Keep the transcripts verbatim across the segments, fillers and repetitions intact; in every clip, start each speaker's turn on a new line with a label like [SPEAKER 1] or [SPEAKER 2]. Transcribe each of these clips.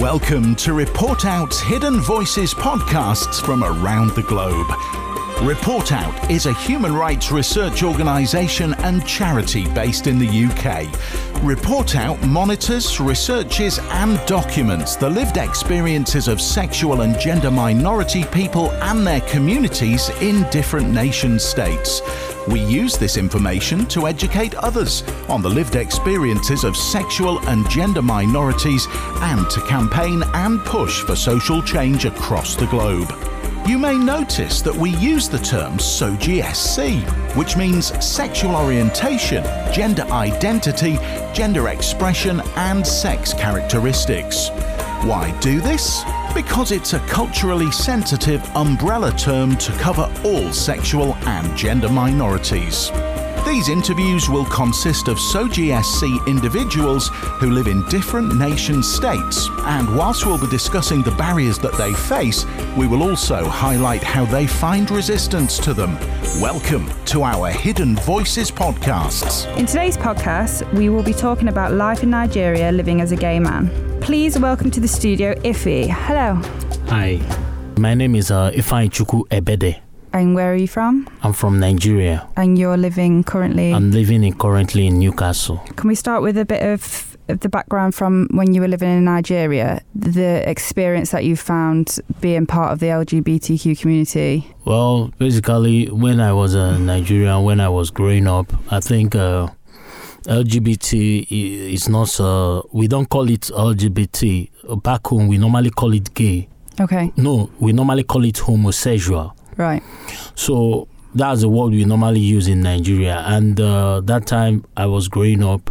[SPEAKER 1] Welcome to Report Out's Hidden Voices podcasts from around the globe. Report Out is a human rights research organisation and charity based in the U K. Report Out monitors, researches and documents the lived experiences of sexual and gender minority people and their communities in different nation states. We use this information to educate others on the lived experiences of sexual and gender minorities and to campaign and push for social change across the globe. You may notice that we use the term S O G I E S C, which means sexual orientation, gender identity, gender expression and sex characteristics. Why do this? Because it's a culturally sensitive umbrella term to cover all sexual and gender minorities. These interviews will consist of S O G I E S C individuals who live in different nation states, and whilst we'll be discussing the barriers that they face, we will also highlight how they find resistance to them. Welcome to our Hidden Voices podcasts.
[SPEAKER 2] In today's podcast, we will be talking about life in Nigeria living as a gay man. Please welcome to the studio Ife. Hello.
[SPEAKER 3] Hi, my name is uh, Ifeanyichukwu Ebede.
[SPEAKER 2] And where are you from?
[SPEAKER 3] I'm from Nigeria.
[SPEAKER 2] And you're living currently?
[SPEAKER 3] I'm living in currently in Newcastle.
[SPEAKER 2] Can we start with a bit of, of the background from when you were living in Nigeria, the experience that you found being part of the L G B T Q community?
[SPEAKER 3] Well, basically, when I was in Nigeria, when I was growing up, I think uh, L G B T is not, uh, we don't call it L G B T. Back home, we normally call it gay.
[SPEAKER 2] Okay.
[SPEAKER 3] No, we normally call it homosexual.
[SPEAKER 2] Right.
[SPEAKER 3] So that's the word we normally use in Nigeria. And uh, that time I was growing up,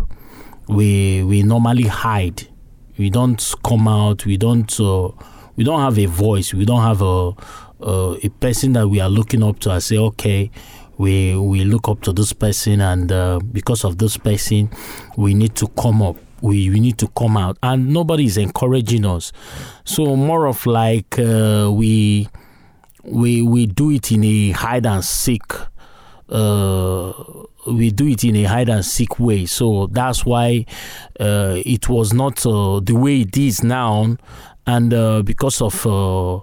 [SPEAKER 3] we we normally hide. We don't come out. We don't. Uh, we don't have a voice. We don't have a uh, a person that we are looking up to. I say, okay, we we look up to this person, and uh, because of this person, we need to come up. We we need to come out, and nobody is encouraging us. So more of like uh, we. We we do it in a hide and seek. Uh, we do it in a hide and seek way. So that's why uh, it was not uh, the way it is now, and uh, because of uh,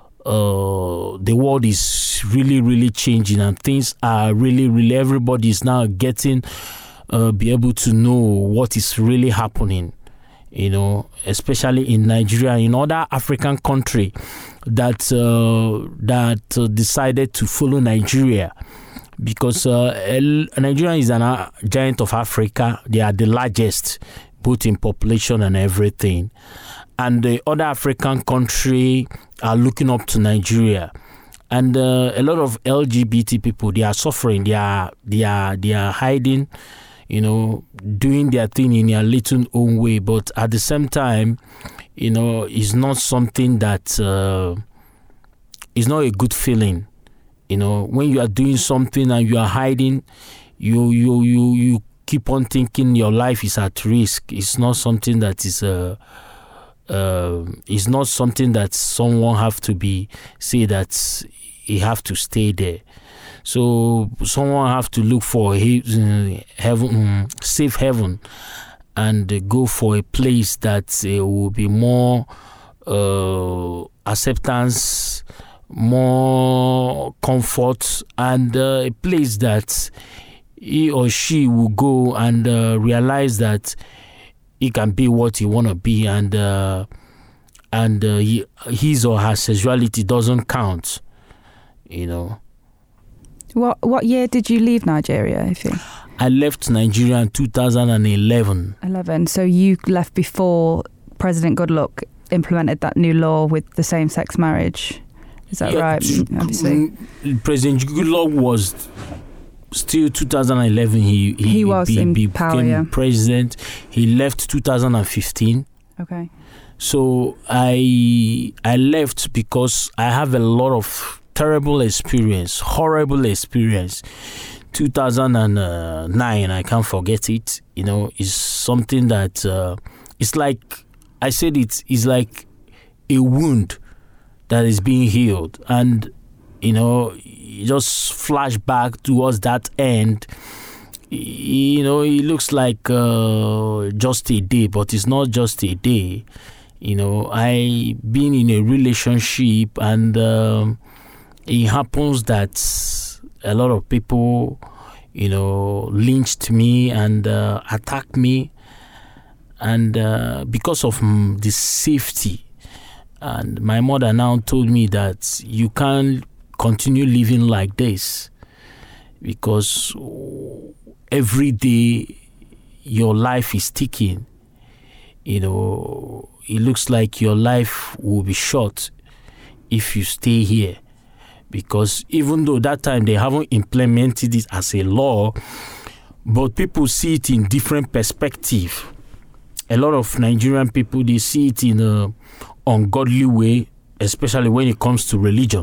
[SPEAKER 3] uh, the world is really really changing, and things are really really. Everybody is now getting uh, be able to know what is really happening. You know, especially in Nigeria, in other African country that uh, that uh, decided to follow Nigeria, because uh, Nigeria is a uh, giant of Africa. They are the largest, both in population and everything. And the other African country are looking up to Nigeria. And uh, a lot of L G B T people, they are suffering. They are they are they are hiding. You know, doing their thing in their little own way, but at the same time, you know, it's not something that uh, is not a good feeling. You know, when you are doing something and you are hiding, you you you you keep on thinking your life is at risk. It's not something that is uh, uh it's not something that someone have to be say that he have to stay there. So someone have to look for a heaven, safe heaven, and go for a place that uh, will be more uh, acceptance, more comfort, and uh, a place that he or she will go and uh, realize that he can be what he want to be, and uh, and uh, he, his or her sexuality doesn't count, you know.
[SPEAKER 2] What what year did you leave Nigeria, Ife?
[SPEAKER 3] I left Nigeria in two thousand eleven.
[SPEAKER 2] eleven. So you left before President Goodluck implemented that new law with the same-sex marriage. Is that yeah, right? Obviously.
[SPEAKER 3] President Goodluck was still two thousand eleven. He he,
[SPEAKER 2] he was
[SPEAKER 3] be,
[SPEAKER 2] in
[SPEAKER 3] be,
[SPEAKER 2] power,
[SPEAKER 3] became
[SPEAKER 2] yeah.
[SPEAKER 3] president. He left two thousand fifteen.
[SPEAKER 2] Okay.
[SPEAKER 3] So I I left because I have a lot of terrible experience, horrible experience. two thousand nine, I can't forget it. You know, it's something that uh, it's like I said. It's it's like a wound that is being healed, and you know, you just flash back towards that end. You know, it looks like uh, just a day, but it's not just a day. You know, I been in a relationship, and um, it happens that a lot of people, you know, lynched me and uh, attacked me, and uh, because of mm, the safety. And my mother now told me that you can't continue living like this, because every day your life is ticking. You know, it looks like your life will be short if you stay here. Because even though that time they haven't implemented it as a law, but people see it in different perspective. A lot of Nigerian people, they see it in a ungodly way, especially when it comes to religion.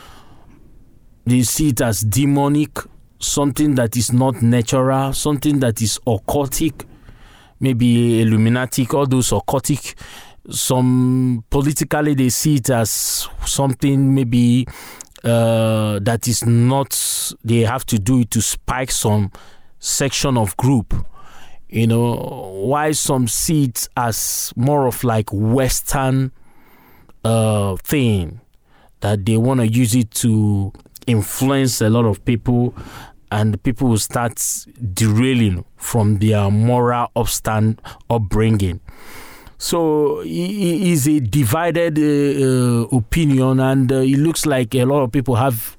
[SPEAKER 3] They see it as demonic, something that is not natural, something that is occultic, maybe Illuminati, all those occultic. Some politically they see it as something maybe uh, that is not, they have to do it to spike some section of group. You know, why some see it as more of like Western uh, thing, that they want to use it to influence a lot of people, and people will start derailing from their moral upstand upbringing. So it is a divided uh, uh, opinion, and uh, it looks like a lot of people have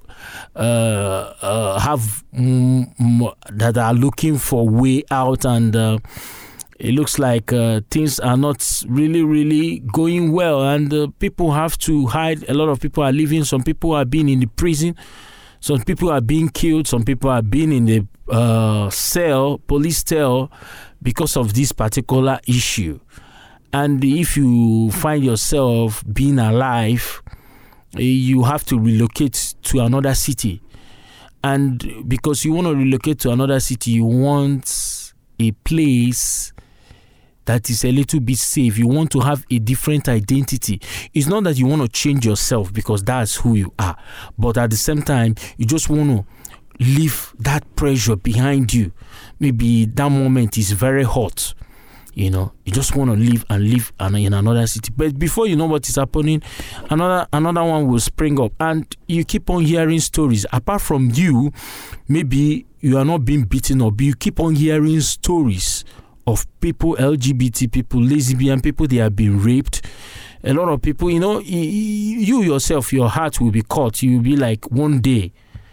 [SPEAKER 3] uh, uh, have mm, mm, that are looking for way out, and uh, it looks like uh, things are not really, really going well, and uh, people have to hide. A lot of people are leaving. Some people are being in the prison. Some people are being killed. Some people are being in the uh, cell, police cell, because of this particular issue. And if you find yourself being alive, you have to relocate to another city. And because you want to relocate to another city, you want a place that is a little bit safe. You want to have a different identity. It's not that you want to change yourself, because that's who you are. But at the same time, you just want to leave that pressure behind you. Maybe that moment is very hot. You know, you just want to live and live in another city. But before you know what is happening, another another one will spring up. And you keep on hearing stories. Apart from you, maybe you are not being beaten up. You keep on hearing stories of people, L G B T people, lesbian people, they are being raped. A lot of people, you know, you yourself, your heart will be caught. You will be like, one day,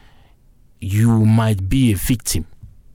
[SPEAKER 3] you might be a victim.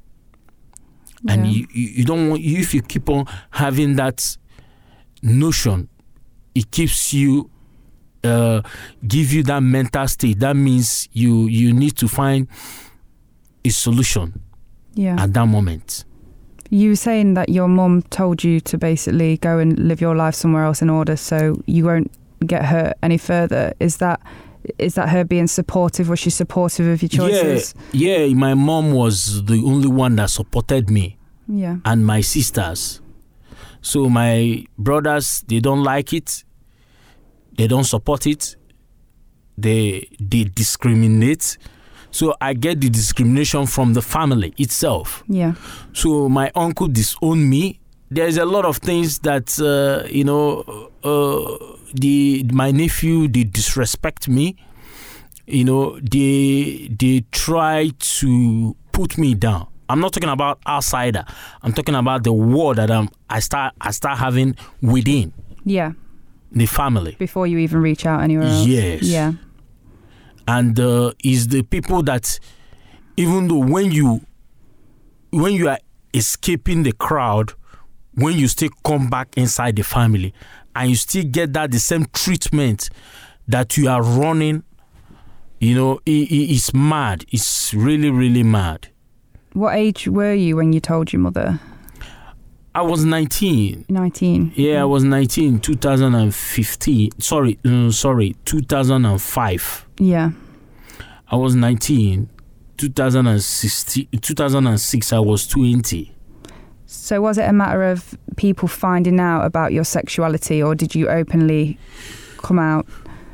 [SPEAKER 3] Yeah. And you, you don't want, if you keep on having that notion, it keeps you, uh, give you that mental state. That means you you need to find a solution. Yeah. At that moment.
[SPEAKER 2] You were saying that your mum told you to basically go and live your life somewhere else in order so you won't get hurt any further. Is that is that her being supportive? Was she supportive of your choices?
[SPEAKER 3] Yeah, yeah. My mom was the only one that supported me.
[SPEAKER 2] Yeah.
[SPEAKER 3] And my sisters. So my brothers, they don't like it. They don't support it. They they discriminate. So I get the discrimination from the family itself.
[SPEAKER 2] Yeah.
[SPEAKER 3] So my uncle disowned me. There's a lot of things that uh, you know. Uh, the my nephew, they disrespect me. You know, they they try to put me down. I'm not talking about outsider. I'm talking about the war that I'm, I start I start having within.
[SPEAKER 2] Yeah.
[SPEAKER 3] The family.
[SPEAKER 2] Before you even reach out anywhere else.
[SPEAKER 3] Yes.
[SPEAKER 2] Yeah.
[SPEAKER 3] And uh, is the people that, even though when you when you are escaping the crowd, when you still come back inside the family and you still get that the same treatment that you are running, you know, it, it, it's mad. It's really, really mad.
[SPEAKER 2] What age were you when you told your mother?
[SPEAKER 3] I was nineteen.
[SPEAKER 2] nineteen.
[SPEAKER 3] Yeah, I was nineteen, two thousand fifteen. Sorry, uh, sorry, two thousand five.
[SPEAKER 2] Yeah.
[SPEAKER 3] I was nineteen. two thousand sixteen, two thousand six, I was twenty.
[SPEAKER 2] So was it a matter of people finding out about your sexuality, or did you openly come out?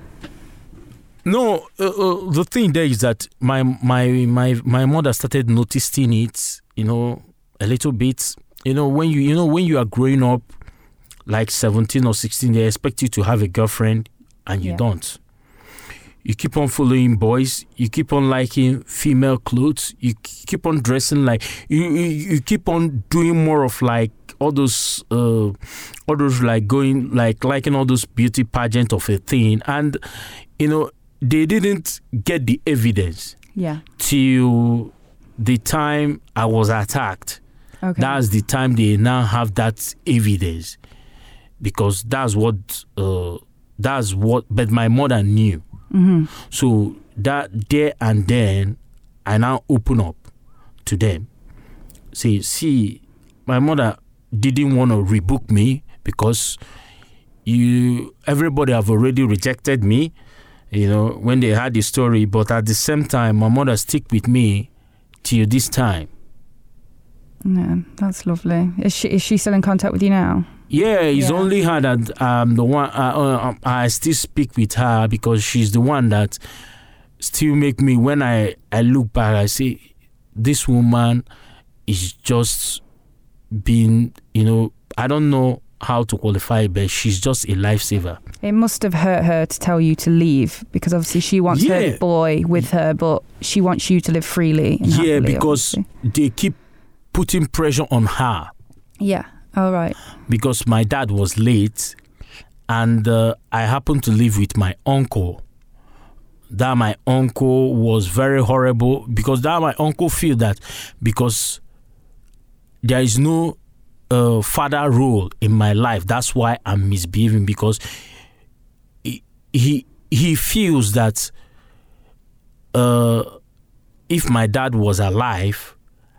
[SPEAKER 3] No, uh, uh, the thing there is that my my my my mother started noticing it, you know, a little bit. You know, when you you know when you are growing up, like seventeen or sixteen, they expect you to have a girlfriend, and you
[SPEAKER 2] Yeah.
[SPEAKER 3] don't. You keep on following boys. You keep on liking female clothes. You keep on dressing like you. You, you keep on doing more of like all those, uh, all those like going like liking all those beauty pageant of a thing, and you know they didn't get the evidence
[SPEAKER 2] Yeah.
[SPEAKER 3] till the time I was attacked.
[SPEAKER 2] Okay.
[SPEAKER 3] That's the time they now have that evidence, because that's what uh, that's what. But my mother knew.
[SPEAKER 2] Mm-hmm.
[SPEAKER 3] So that there and then, I now open up to them. Say, see, my mother didn't want to rebook me because you, everybody have already rejected me, you know, when they had the story. But at the same time, my mother stick with me till this time.
[SPEAKER 2] Yeah, that's lovely. Is she is she still in contact with you now?
[SPEAKER 3] Yeah, it's
[SPEAKER 2] Yeah.
[SPEAKER 3] only her that um the one uh, uh, I still speak with her, because she's the one that still make me, when I I look back, I say this woman is just being, you know, I don't know how to qualify it, but she's just a lifesaver.
[SPEAKER 2] It must have hurt her to tell you to leave, because obviously she wants
[SPEAKER 3] Yeah.
[SPEAKER 2] her boy with her, but she wants you to live freely. And
[SPEAKER 3] Yeah,
[SPEAKER 2] happily,
[SPEAKER 3] because
[SPEAKER 2] obviously.
[SPEAKER 3] they keep putting pressure on her.
[SPEAKER 2] Yeah. All right.
[SPEAKER 3] Because my dad was late, and uh, I happened to live with my uncle. That my uncle was very horrible, because that my uncle feel that because there is no uh, father role in my life, that's why I'm misbehaving, because he he, he feels that uh, if my dad was alive,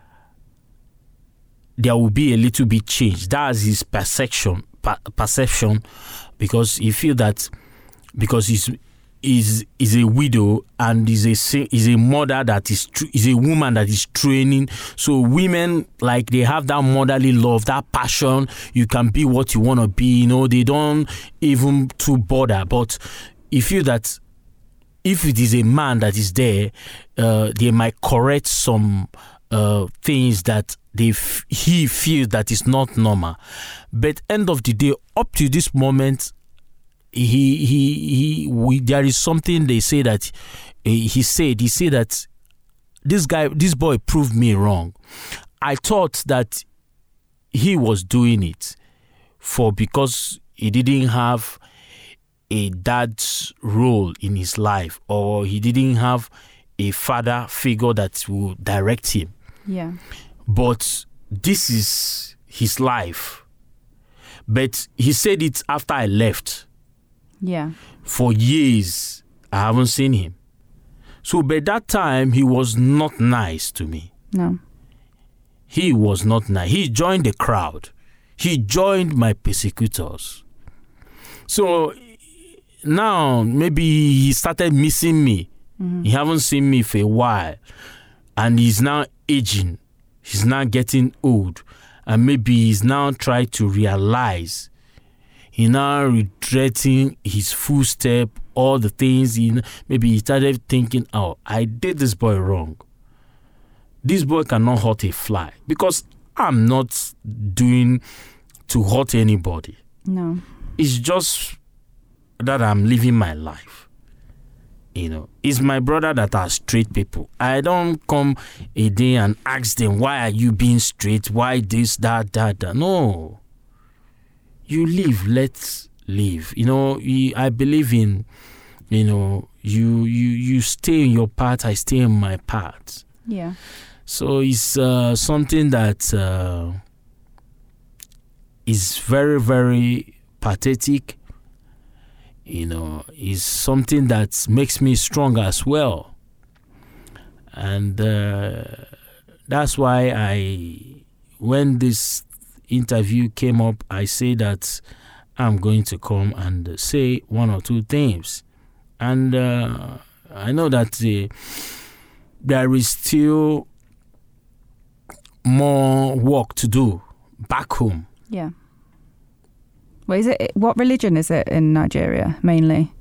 [SPEAKER 3] there will be a little bit change. That's his perception, per- perception, because he feel that because he's is is a widow and is a is a mother that is tr- is a woman that is training. So women, like, they have that motherly love, that passion. You can be what you want to be. You know, they don't even too bother. But he feel that if it is a man that is there, uh, they might correct some uh, things that they f- he feels that is not normal. But end of the day, up to this moment, he he he we, there is something they say that uh, he said he said that this guy this boy proved me wrong. I thought that he was doing it for because he didn't have a dad's role in his life, or he didn't have a father figure that will direct him.
[SPEAKER 2] Yeah.
[SPEAKER 3] But this is his life. But he said it after I left.
[SPEAKER 2] Yeah.
[SPEAKER 3] For years, I haven't seen him. So by that time, he was not nice to me.
[SPEAKER 2] No.
[SPEAKER 3] He was not nice. He joined the crowd. He joined my persecutors. So now maybe he started missing me. Mm-hmm. He haven't seen me for a while. And he's now aging. He's now getting old. And maybe he's now trying to realize. He's now regretting his footstep, all the things. He, maybe he started thinking, oh, I did this boy wrong. This boy cannot hurt a fly. Because I'm not doing to hurt anybody.
[SPEAKER 2] No.
[SPEAKER 3] It's just that I'm living my life. You know, it's my brother that are straight people. I don't come a day and ask them, why are you being straight? Why this, that, that, that? No. You live, let's live. You know, I believe in, you know, you you you stay in your path, I stay in my path.
[SPEAKER 2] Yeah.
[SPEAKER 3] So it's uh, something that uh, is very, very pathetic. You know, is something that makes me stronger as well. And uh, that's why I, when this interview came up, I say that I'm going to come and say one or two things. And uh, I know that uh, there is still more work to do back home.
[SPEAKER 2] Yeah. Well, is it, what religion is it in Nigeria, mainly?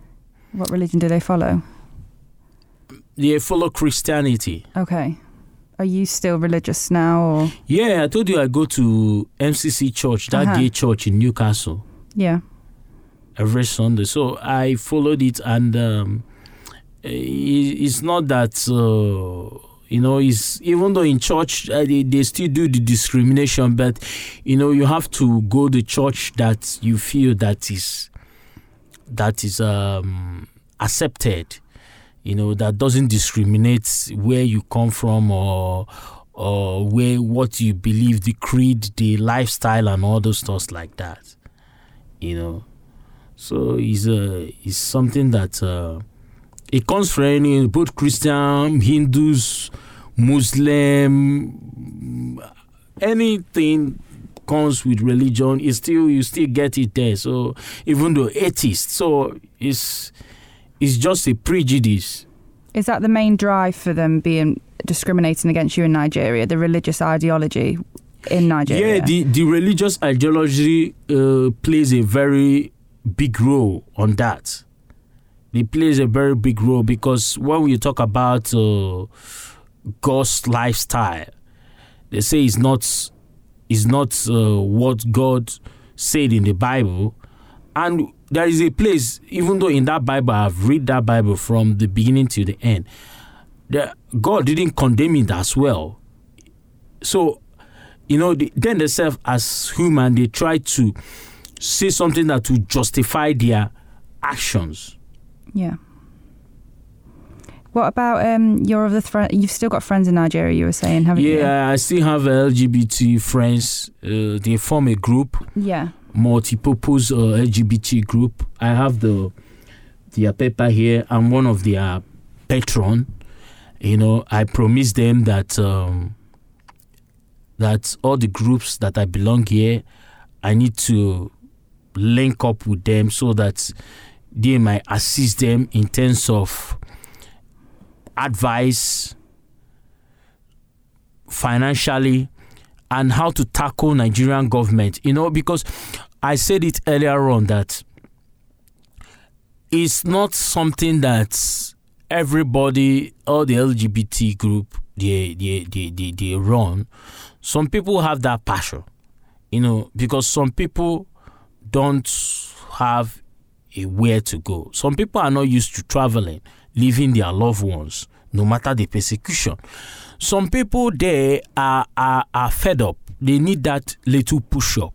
[SPEAKER 2] What religion do they follow?
[SPEAKER 3] They follow Christianity.
[SPEAKER 2] Okay. Are you still religious now? Or?
[SPEAKER 3] Yeah, I told you I go to M C C Church, that
[SPEAKER 2] Uh-huh.
[SPEAKER 3] gay church in Newcastle,
[SPEAKER 2] Yeah.
[SPEAKER 3] every Sunday. So I followed it, and um, it, it's not that, uh, you know, it's, even though in church uh, they, they still do the discrimination, but, you know, you have to go to church that you feel that is, that is um, accepted. You know, that doesn't discriminate where you come from or or where what you believe, the creed, the lifestyle, and all those stuff like that. You know, so it's uh, it's something that uh, it comes from any, both Christian, Hindus, Muslim, anything comes with religion. It's still you still get it there. So even though atheist, so it's. It's just a prejudice.
[SPEAKER 2] Is that the main drive for them being discriminating against you in Nigeria, the religious ideology in Nigeria?
[SPEAKER 3] Yeah, the, the religious ideology uh, plays a very big role on that. It plays a very big role because when we talk about uh, God's lifestyle, they say it's not, it's not uh, what God said in the Bible. And there is a place, even though in that Bible, I've read that Bible from the beginning to the end, the, God didn't condemn it as well. So, you know, the, then themselves as human, they try to say something that will justify their actions.
[SPEAKER 2] Yeah. What about um, your other friends? You've still got friends in Nigeria, you were saying, haven't you?
[SPEAKER 3] Yeah, I still have L G B T friends. Uh, they form a group.
[SPEAKER 2] Yeah.
[SPEAKER 3] Multi-purpose uh, L G B T group. I have the their paper here. I'm one of their patron. You know, I promise them that um, that all the groups that I belong here, I need to link up with them so that they might assist them in terms of advice, financially, and how to tackle Nigerian government. You know, because I said it earlier on that it's not something that everybody, all the L G B T group, they, they, they, they, they run. Some people have that passion, you know, because some people don't have a where to go. Some people are not used to traveling, leaving their loved ones, no matter the persecution. Some people there are, are, are fed up. They need that little push-up.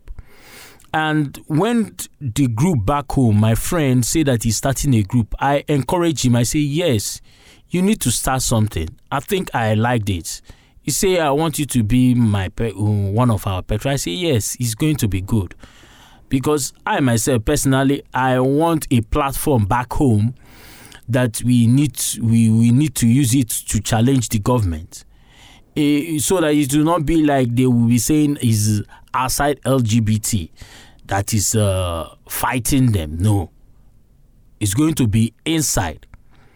[SPEAKER 3] And when the group back home, my friend say that he's starting a group, I encourage him. I say, yes, you need to start something. I think I liked it. He say, I want you to be my pe- one of our patrons. I say, yes, it's going to be good. Because I myself, personally, I want a platform back home that we need, we, we need to use it to challenge the government. Uh, so that it will not be like they will be saying is outside L G B T that is uh, fighting them. No, it's going to be inside,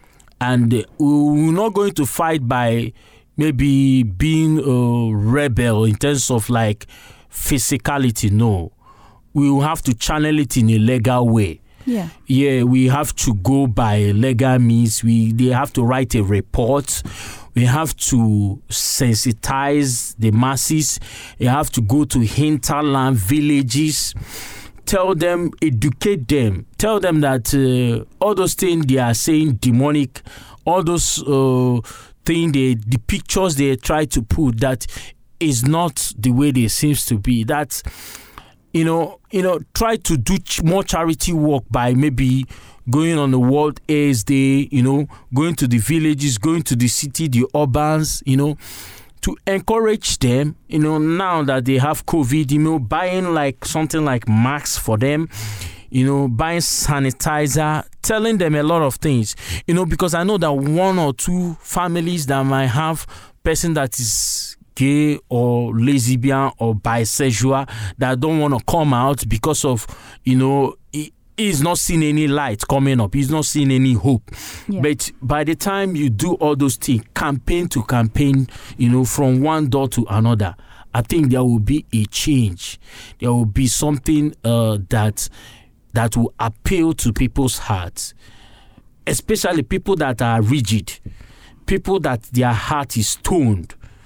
[SPEAKER 3] and uh, we're not going to fight by maybe being a rebel in terms of like physicality. No, we will have to channel it in a legal way.
[SPEAKER 2] Yeah.
[SPEAKER 3] Yeah, we have to go by legal means. We they have to write a report. We have to sensitize the masses. You have to go to hinterland villages, tell them, educate them, tell them that uh, all those things they are saying demonic, all those uh, things, they, the pictures they try to put, that is not the way they seems to be. That, you know, you know, try to do ch- more charity work by maybe going on the World AIDS Day, you know, going to the villages, going to the city, the urbans, you know, to encourage them, you know, now that they have COVID, you know, buying like something like masks for them, you know, buying sanitizer, telling them a lot of things, you know, because I know that one or two families that might have person that is gay or lesbian or bisexual that don't want to come out because of, you know, it, he's not seeing any light coming up. He's not seeing any hope. Yeah. But by the time you do all those things, campaign to campaign, you know, from one door to another, I think there will be a change. There will be something uh, that that will appeal to people's hearts, especially people that are rigid, people that their heart is stoned.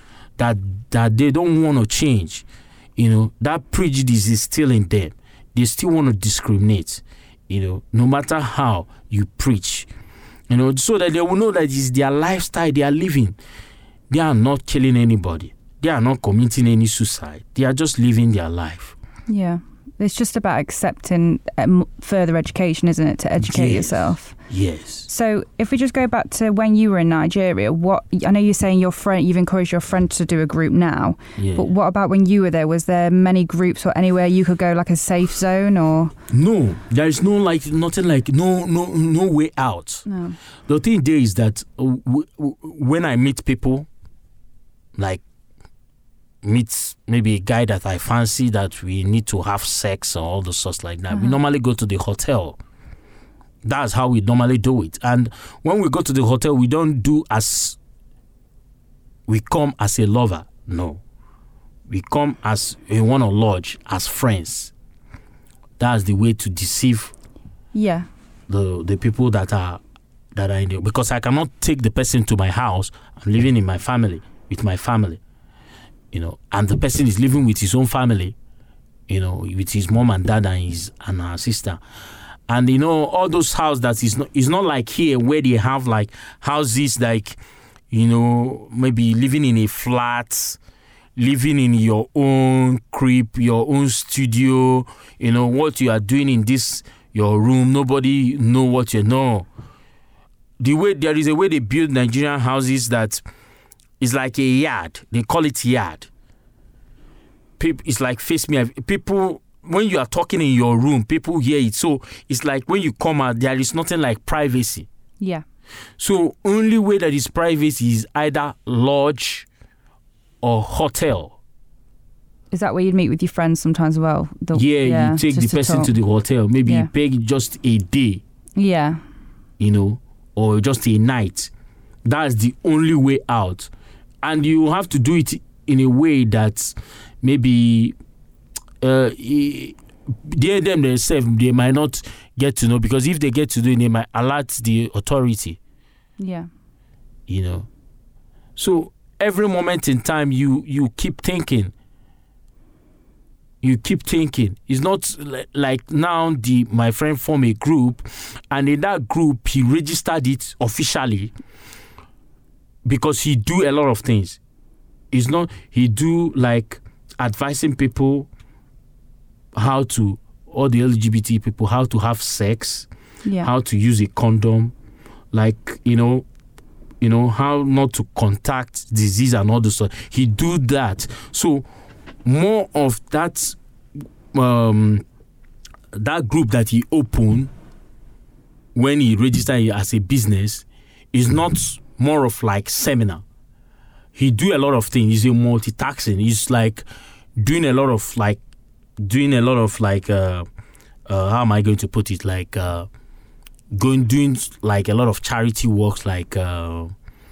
[SPEAKER 3] that that they don't want to change. You know, that prejudice is still in them. They still want to discriminate, you know, no matter how you preach, you know, so that they will know that it's their lifestyle they are living. They are not killing anybody. They are not committing any suicide. They are just living their life.
[SPEAKER 2] Yeah. It's just about accepting um, further education, isn't it, to educate
[SPEAKER 3] yes.
[SPEAKER 2] yourself?
[SPEAKER 3] Yes.
[SPEAKER 2] So if we just go back to when you were in Nigeria, what I know you're saying your friend, you've encouraged your friend to do a group now,
[SPEAKER 3] yeah.
[SPEAKER 2] but what about when you were there? Was there many groups or anywhere you could go, like a safe zone or?
[SPEAKER 3] No, there is no like nothing like no no no way out.
[SPEAKER 2] No.
[SPEAKER 3] The thing there is that uh, w- w- when I meet people, like. meet maybe a guy that I fancy that we need to have sex or all the sorts like that. Uh-huh. We normally go to the hotel. That's how we normally do it. And when we go to the hotel, we don't do as we come as a lover. No. We come as we want to lodge as friends. That's the way to deceive
[SPEAKER 2] yeah.
[SPEAKER 3] the the people that are that are in there. Because I cannot take the person to my house. I'm living in my family, with my family. You know, and the person is living with his own family, you know, with his mom and dad and his and her sister. And, you know, all those houses that is not, it's not like here where they have like houses like, you know, maybe living in a flat, living in your own crib, your own studio, you know, what you are doing in this, your room, nobody know what you know. The way, there is a way they build Nigerian houses that it's like a yard. They call it yard. People, it's like face me. People, when you are talking in your room, people hear it. So it's like when you come out, there is nothing like privacy.
[SPEAKER 2] Yeah.
[SPEAKER 3] So only way that is privacy is either lodge or hotel.
[SPEAKER 2] Is that where you'd meet with your friends sometimes as well? The,
[SPEAKER 3] yeah,
[SPEAKER 2] yeah,
[SPEAKER 3] you take the
[SPEAKER 2] to
[SPEAKER 3] person
[SPEAKER 2] talk.
[SPEAKER 3] to the hotel. Maybe
[SPEAKER 2] Yeah.
[SPEAKER 3] you pay just a day.
[SPEAKER 2] Yeah.
[SPEAKER 3] You know, or just a night. That's the only way out. And you have to do it in a way that maybe uh, they them themselves, they might not get to know, because if they get to do it, they might alert the authority.
[SPEAKER 2] Yeah.
[SPEAKER 3] You know. So every moment in time, you you keep thinking. You keep thinking. It's not like now the my friend formed a group, and in that group he registered it officially. Because he do a lot of things. It's not, he do like advising people how to, all the L G B T people, how to have sex,
[SPEAKER 2] yeah.
[SPEAKER 3] how to use a condom, like, you know, you know, how not to contact disease and all this stuff. He do that. So more of that, um, that group that he opened when he registered as a business is not more of like seminar. He do a lot of things. He's a multitasking. He's like doing a lot of like doing a lot of like uh, uh how am I going to put it? Like uh going doing like a lot of charity works, like uh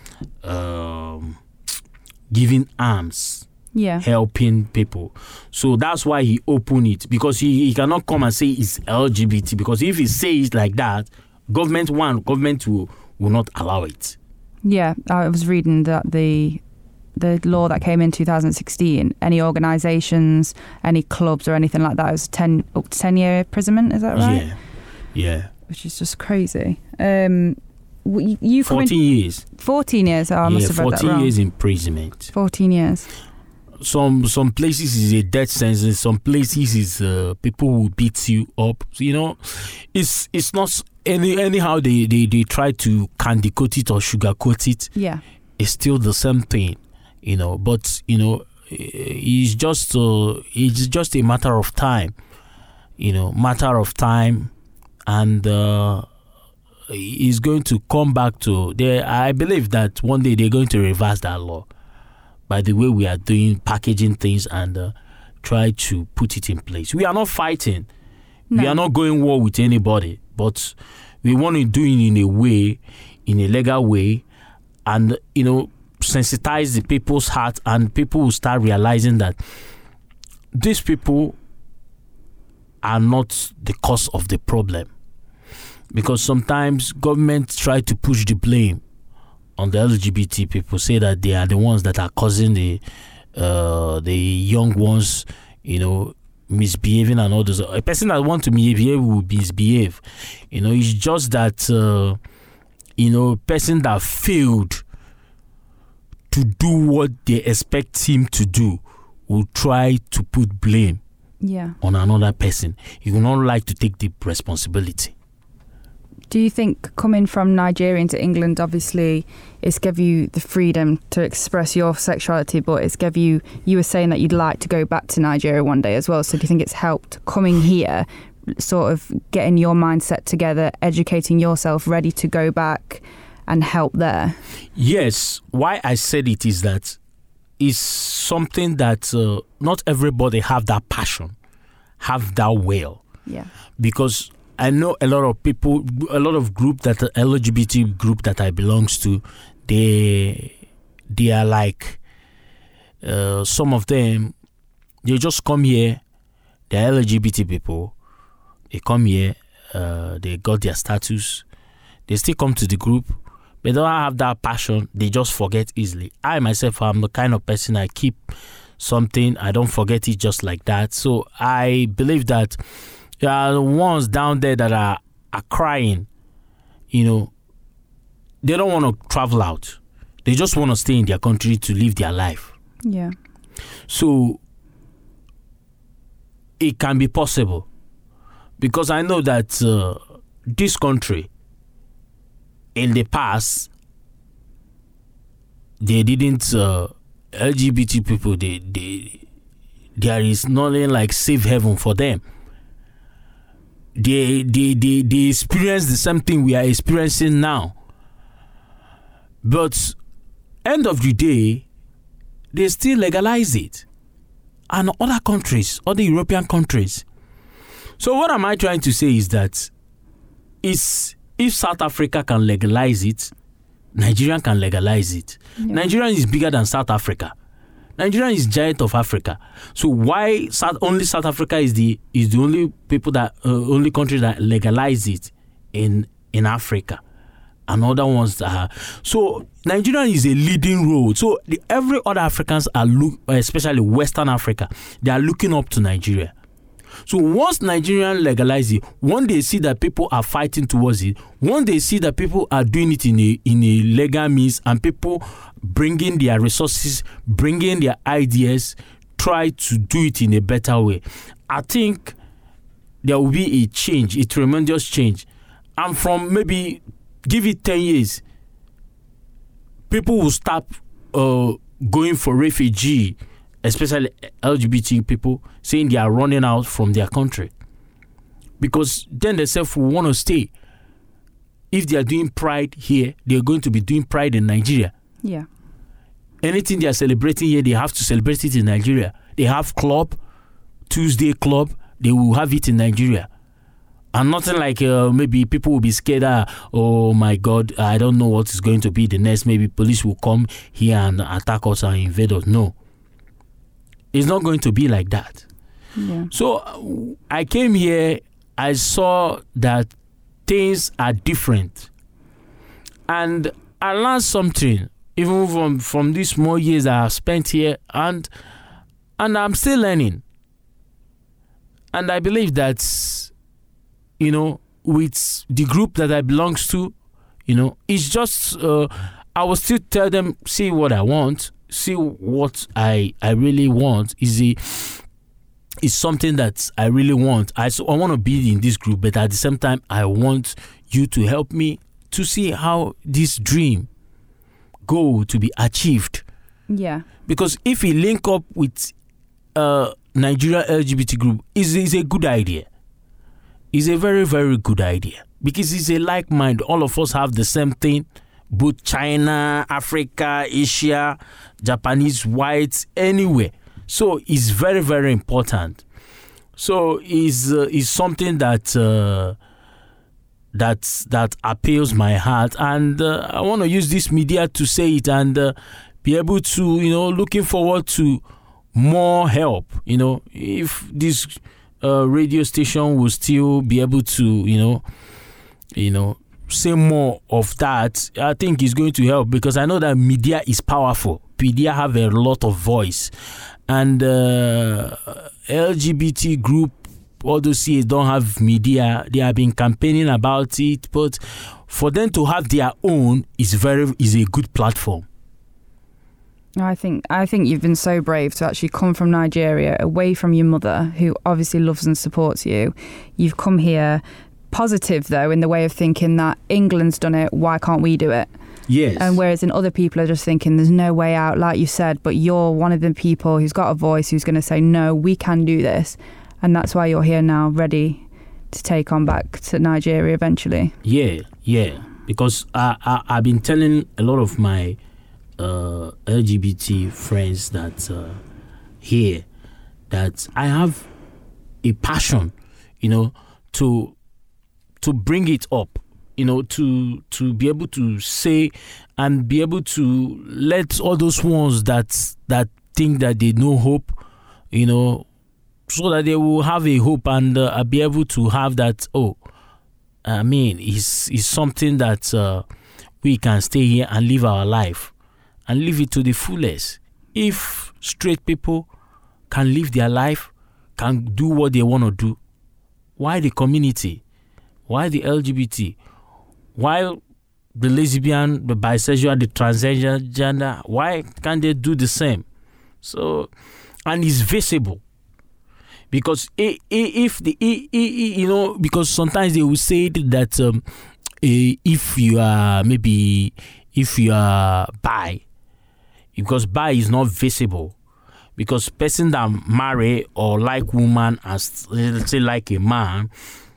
[SPEAKER 3] um giving alms.
[SPEAKER 2] Yeah.
[SPEAKER 3] Helping people. So that's why he opened it, because he, he cannot come and say it's L G B T, because if he says it like that, government one, government will will not allow it.
[SPEAKER 2] Yeah, I was reading that the the law that came in two thousand sixteen, any organisations, any clubs or anything like that, it was ten up to ten year imprisonment. Is that right?
[SPEAKER 3] Yeah, yeah.
[SPEAKER 2] Which is just crazy. Um, you, you
[SPEAKER 3] fourteen
[SPEAKER 2] in,
[SPEAKER 3] years.
[SPEAKER 2] Fourteen years. Oh, I
[SPEAKER 3] yeah,
[SPEAKER 2] must have read that
[SPEAKER 3] fourteen
[SPEAKER 2] wrong.
[SPEAKER 3] years imprisonment.
[SPEAKER 2] Fourteen years.
[SPEAKER 3] Some some places is a death sentence. Some places is uh, people will beat you up. So, you know, it's it's not any anyhow they, they, they try to candy coat it or sugarcoat it.
[SPEAKER 2] Yeah,
[SPEAKER 3] it's still the same thing, you know. But you know, it's just uh, it's just a matter of time, you know, matter of time, and uh, it's going to come back to there. I believe that one day they're going to reverse that law. By the way we are doing, packaging things and uh, try to put it in place. We are not fighting. No. We are not going war with anybody. But we want to do it in a way, in a legal way, and, you know, sensitize the people's heart, and people will start realizing that these people are not the cause of the problem. Because sometimes government try to push the blame on the L G B T people, say that they are the ones that are causing the uh, the young ones, you know, misbehaving and all those. A person that wants to misbehave will misbehave. You know, it's just that, uh, you know, person that failed to do what they expect him to do will try to put blame
[SPEAKER 2] yeah.
[SPEAKER 3] on another person. He will not like to take the responsibility.
[SPEAKER 2] Do you think coming from Nigeria into England, obviously, it's give you the freedom to express your sexuality, but it's give you, you were saying that you'd like to go back to Nigeria one day as well. So do you think it's helped coming here, sort of getting your mindset together, educating yourself, ready to go back and help there?
[SPEAKER 3] Yes. Why I said it is that it's something that uh, not everybody have that passion, have that will.
[SPEAKER 2] Yeah.
[SPEAKER 3] Because I know a lot of people, a lot of group that L G B T group that I belongs to, they they are like uh, some of them. They just come here. They're L G B T people. They come here. Uh, they got their status. They still come to the group. They don't have that passion. They just forget easily. I myself, I'm the kind of person, I keep something. I don't forget it just like that. So I believe that there are the ones down there that are, are crying, you know. They don't want to travel out. They just want to stay in their country to live their life.
[SPEAKER 2] Yeah.
[SPEAKER 3] So it can be possible. Because I know that uh, this country, in the past, they didn't, uh, L G B T people, they, they, there is nothing like safe haven for them. They, they, they, they experience the same thing we are experiencing now. But end of the day, they still legalize it. And other countries, other European countries. So what am I trying to say is that is if South Africa can legalize it, Nigeria can legalize it. Yeah. Nigeria is bigger than South Africa. Nigeria is giant of Africa. So why South, only South Africa is the is the only people that uh, only country that legalize it in in Africa, and other ones that are, so Nigeria is a leading role. So the, every other Africans are look, especially Western Africa, they are looking up to Nigeria. So once Nigerians legalize it, one they see that people are fighting towards it, one they see that people are doing it in a in a legal means, and people bringing their resources, bringing their ideas, try to do it in a better way. I think there will be a change, a tremendous change. And from maybe, give it ten years, people will start uh, going for refugee, especially L G B T people, saying they are running out from their country. Because then themselves will want to stay. If they are doing pride here, they are going to be doing pride in Nigeria.
[SPEAKER 2] Yeah.
[SPEAKER 3] Anything they are celebrating here, they have to celebrate it in Nigeria. They have club, Tuesday club, they will have it in Nigeria. And nothing like uh, maybe people will be scared, uh, oh my God, I don't know what is going to be the next. Maybe police will come here and attack us and invade us. No. It's not going to be like that.
[SPEAKER 2] Yeah.
[SPEAKER 3] So uh, I came here, I saw that things are different. And I learned something, even from, from these small years I have spent here, and and I'm still learning. And I believe that, you know, with the group that I belong to, you know, it's just, uh, I will still tell them, see what I want, see what I I really want is a is something that I really want. I, so I want to be in this group, but at the same time, I want you to help me to see how this dream goal to be achieved.
[SPEAKER 2] Yeah.
[SPEAKER 3] Because if we link up with uh, Nigeria L G B T group, is is a good idea. It's a very, very good idea. Because it's a like mind. All of us have the same thing. Both China, Africa, Asia, Japanese, whites, anywhere. So it's very, very important. So it's, uh, it's something that uh, that that appeals my heart, and uh, I want to use this media to say it and uh, be able to, you know, looking forward to more help. You know, if this uh, radio station will still be able to, you know, you know, say more of that, I think it's going to help, because I know that media is powerful. Media have a lot of voice, and uh, L G B T group, all those C As don't have media. They have been campaigning about it, but for them to have their own is very is a good platform.
[SPEAKER 2] I think I think you've been so brave to actually come from Nigeria, away from your mother, who obviously loves and supports you. You've come here positive, though, in the way of thinking that England's done it, why can't we do it?
[SPEAKER 3] Yes.
[SPEAKER 2] And whereas in other people are just thinking there's no way out, like you said, but you're one of the people who's got a voice, who's going to say, no, we can do this. And that's why you're here now, ready to take on back to Nigeria eventually.
[SPEAKER 3] Yeah, yeah. Because I, I, I've been telling a lot of my uh, L G B T friends that uh, here, that I have a passion, you know, to to bring it up, you know, to to be able to say and be able to let all those ones that that think that they know hope, you know, so that they will have a hope and uh, be able to have that, oh, I mean, it's, it's something that uh, we can stay here and live our life and live it to the fullest. If straight people can live their life, can do what they want to do, why the community? Why the L G B T? Why the lesbian, the bisexual, the transgender? Why can't they do the same? So, and it's visible. Because if the, you know, because sometimes they will say that um, if you are, maybe, if you are bi, because bi is not visible. Because person that marry or like woman as, let's say, like a man,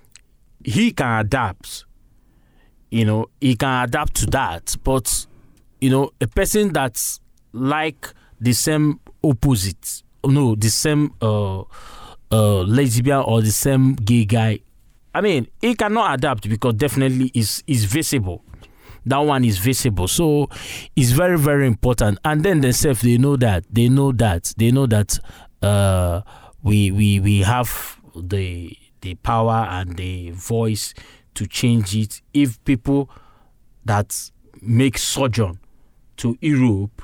[SPEAKER 3] he can adapt, you know, he can adapt to that. But, you know, a person that's like the same opposite, no, the same uh, uh, lesbian or the same gay guy, I mean, he cannot adapt because definitely is is visible. That one is visible. So it's very, very important. And then themselves, they know that. They know that. They know that uh, we we we have the the power and the voice to change it. If people that make sojourn to Europe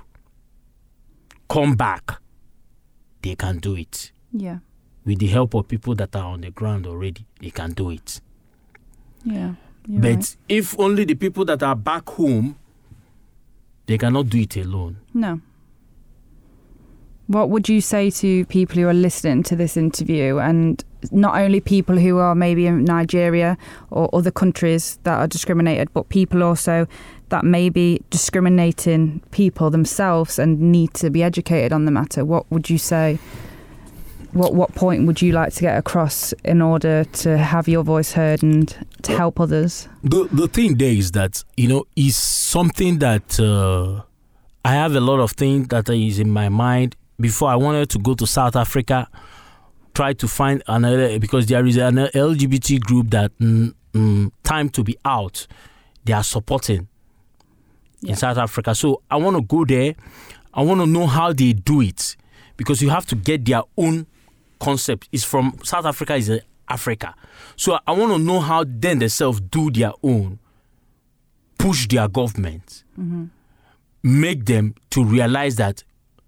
[SPEAKER 3] come back, they can do it.
[SPEAKER 2] Yeah.
[SPEAKER 3] With the help of people that are on the ground already, they can do it.
[SPEAKER 2] Yeah.
[SPEAKER 3] But
[SPEAKER 2] right.
[SPEAKER 3] if only the people that are back home, they cannot do it alone.
[SPEAKER 2] No. What would you say to people who are listening to this interview, and not only people who are maybe in Nigeria or other countries that are discriminated, but people also that may be discriminating people themselves and need to be educated on the matter? What would you say? What what point would you like to get across in order to have your voice heard and to help others?
[SPEAKER 3] The the thing there is that, you know, is something that uh, I have a lot of things that is in my mind. Before I wanted to go to South Africa, try to find another, because there is an L G B T group that mm, mm, Time to Be Out, they are supporting yeah. in South Africa. So I want to go there. I want to know how they do it, because you have to get their own concept. It's from South Africa, is Africa. So I want to know how then themselves do their own, push their government, mm-hmm. make them to realize that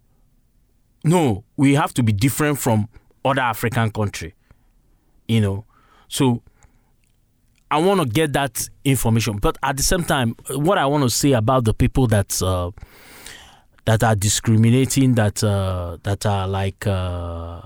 [SPEAKER 3] no, we have to be different from other African country, you know. So I want to get that information, but at the same time, what I want to say about the people that uh, that are discriminating, that uh, that are like uh,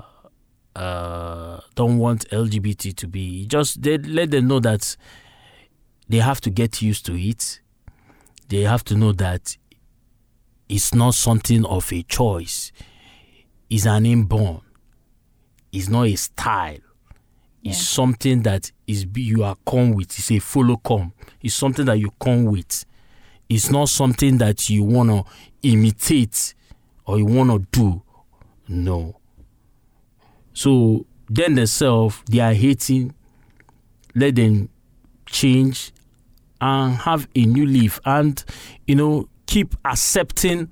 [SPEAKER 3] uh, don't want L G B T to be, just they let them know that they have to get used to it. They have to know that it's not something of a choice. It's an inborn. It's not a style. Yeah. It's something that is you are come with. It's a follow come. It's something that you come with. It's not something that you want to imitate or you want to do. No. So then themselves, they are hating. Let them change and have a new life, and, you know, keep accepting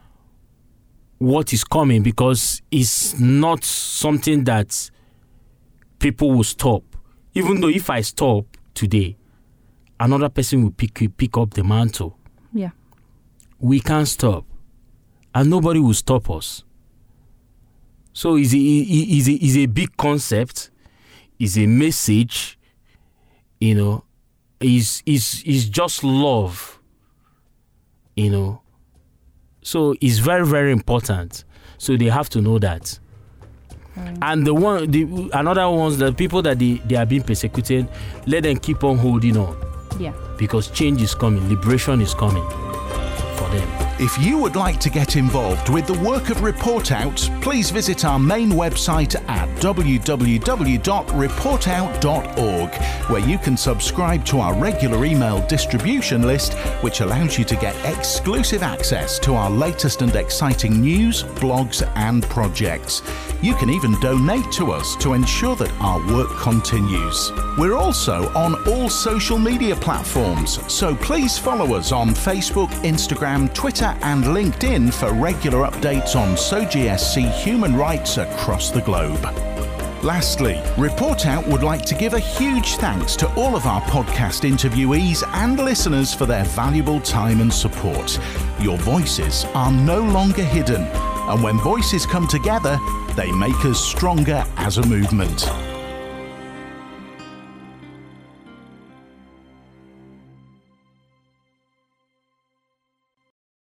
[SPEAKER 3] what is coming, because it's not something that people will stop. Even though if I stop today, another person will pick pick up the mantle.
[SPEAKER 2] Yeah.
[SPEAKER 3] We can't stop, and nobody will stop us. So it's a, it's a, it's a big concept, it's a message, you know, it's, it's, it's just love, you know. So it's very, very important. So they have to know that. Right. And the one, the another ones, the people that they, they are being persecuted, let them keep on holding on.
[SPEAKER 2] Yeah. Because
[SPEAKER 3] change is coming, liberation is coming for them.
[SPEAKER 1] If you would like to get involved with the work of Report Out, please visit our main website at w w w dot report out dot org, where you can subscribe to our regular email distribution list, which allows you to get exclusive access to our latest and exciting news, blogs and projects. You can even donate to us to ensure that our work continues. We're also on all social media platforms, so please follow us on Facebook, Instagram, Twitter and LinkedIn for regular updates on S O G I E S C human rights across the globe. Lastly, Report Out would like to give a huge thanks to all of our podcast interviewees and listeners for their valuable time and support. Your voices are no longer hidden, and when voices come together, they make us stronger as a movement.